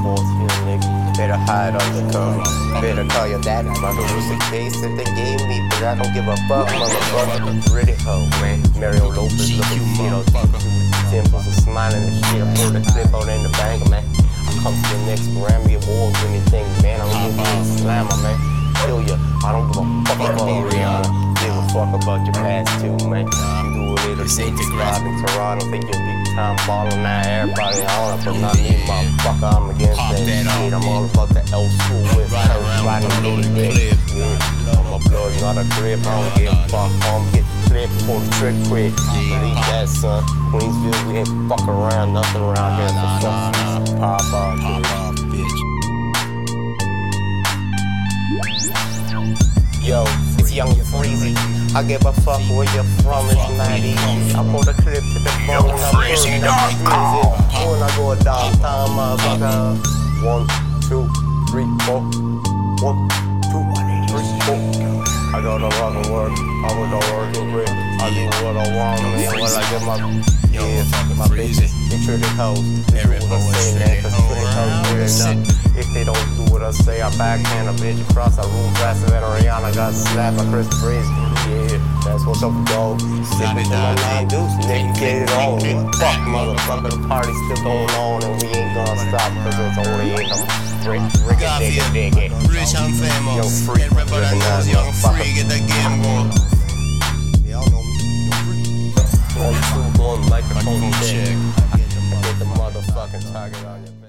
force here, nigga. Better hide under cover. Better call your daddy. My hood was the case that they gave me, but I don't give a fuck, motherfucker. Pretty hoe, man. Mario Lopez looking shit on temples and smiling and shit. I pull the clip out in the banger, man. I come to the next Grammy Awards, anything, man. I'm gonna be a slammer, man. Kill ya. I don't give a fuck about Rihanna. Give a fuck about your past too, man. You do a little shit, describe in Toronto. Think you're big time ballin', now everybody on it, but not me, motherfucker. I'm against that shit. I'm all about the L school with riding through the dick. I'm a blood, not a grip. I don't give a fuck. I'm get clipped for the trick quick. Believe that, son. Queensville, we ain't fuck around, nothing around here. So fuck, pop off, bitch. Yo, it's Young Freezy. I give a fuck where you're from, it's not easy. I pull the clip to the bone, I'm crazy. When I go downtown, motherfucker. 1, 2, 3, 4. 1, 2, 3, 4. I go to rock and work, I go to work and grip. I do what I want, man. When I get my bitches, they treat it hoes. They do what I say, man, cause treat it hoes good enough. If they don't do what I say, I backhand a bitch across a room faster than Rihanna got slapped by Chris Breeze. Yeah, that's what's up, dog. Sippin' to my 9 deuce, nigga, get it on. Fuck, motherfucker, the party's still going on and we ain't gonna stop cause it's only income. Rich and famous, everybody knows Young Free, get the game going. Y'all know me. 1, 2, 1, microphone check. Get the motherfucking target on you.